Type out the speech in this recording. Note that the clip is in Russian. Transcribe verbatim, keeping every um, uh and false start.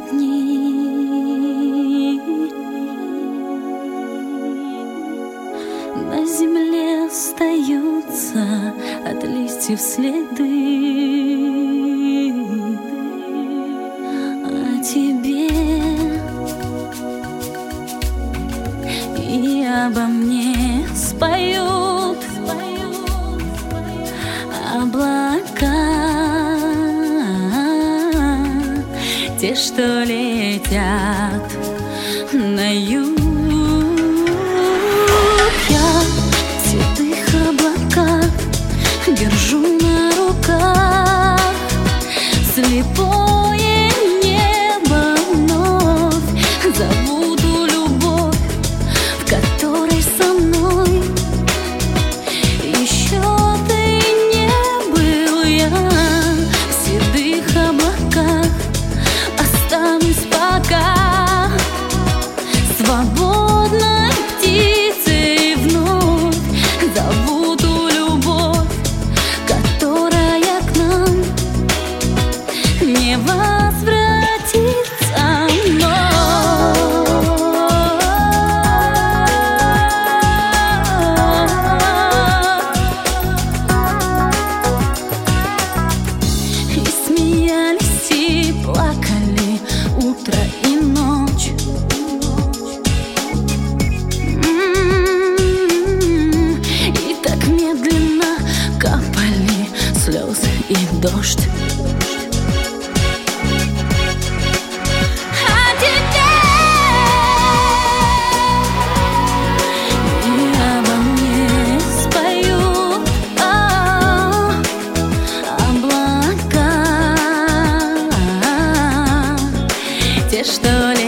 дни. На земле остаются от листьев следы. О тебе и обо мне споют облака, те, что летят на юг. Я в седых облаках держу на руках слепое небо, вновь забуду любовь, в которой со мной еще ты не был. Я в седых облаках останусь пока свободной птицей, вновь забуду любовь, которая к нам не возвратится. Но и смеялись, и плакали утро и ночь. М-м-м. И так медленно капали слезы и дождь. А теперь и обо мне споют облака, те, что